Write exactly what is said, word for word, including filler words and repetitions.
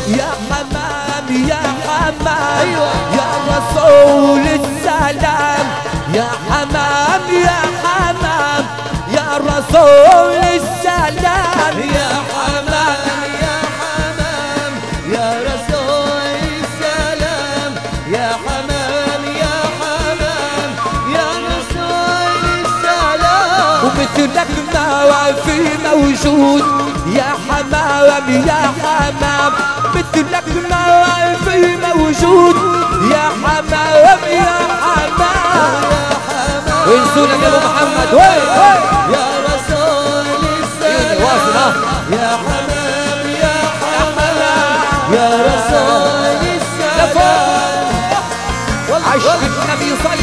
يا حمام يا حمام يا رسول السلام يا حمام يا حمام يا رسول السلام يا حمام يا حمام يا رسول السلام يا حمام يا حمام يا رسول السلام ومثلك ما في موجود يا حمام يا حمام مثلك ما في موجود يا حمام يا حمام وين سولك يا ابو محمد وين يا رسول السلام يا حمام يا حمام يا رسول السلام عشق النبي صلى